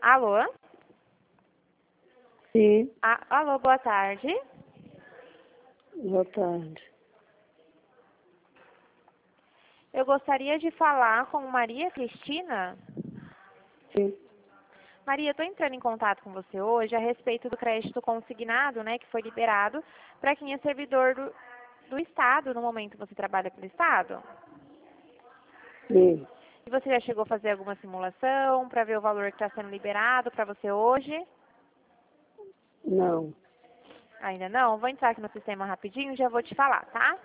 Alô? Sim, Alô, boa tarde. boa tarde. Eu gostaria de falar com Maria Cristina. Sim, Maria, estou entrando em contato com você hoje a respeito do crédito consignado, né, que foi liberado para quem é servidor do Estado. No momento você trabalha pelo Estado? sim. E você já chegou a fazer alguma simulação para ver o valor que está sendo liberado para você hoje? Não. Ainda não? Vou entrar aqui no sistema rapidinho e já vou te falar, tá?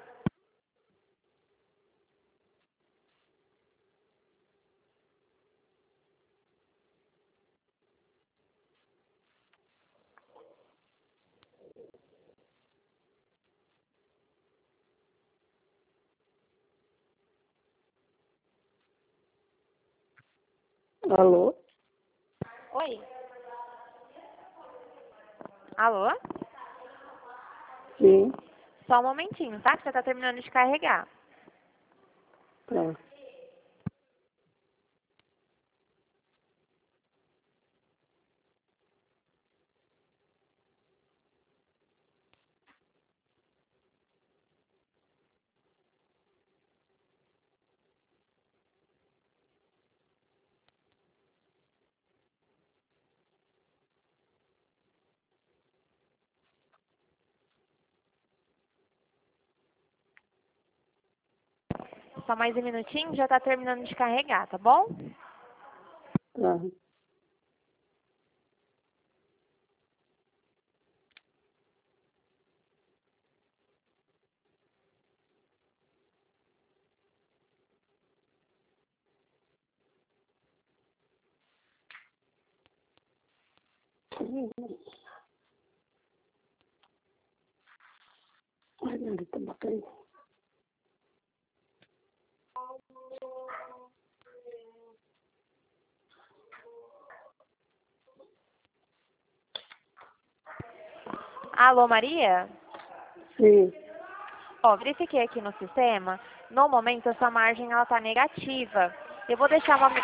Alô? Oi? Alô? Sim, Só um momentinho, tá? Que já está terminando de carregar. tá. Só mais um minutinho, já está terminando de carregar, tá bom? Tá. Ai, nada, tá bacana. Alô, Maria? Sim, Ó, verifiquei aqui no sistema. No momento, a sua margem ela tá negativa. Eu vou deixar uma...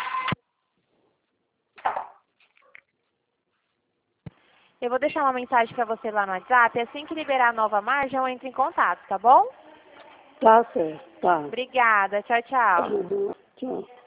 Eu vou deixar uma mensagem para você lá no WhatsApp. Assim que liberar a nova margem, eu entro em contato, tá bom? tá certo, tá. Obrigada. Tchau, tchau. Tchau.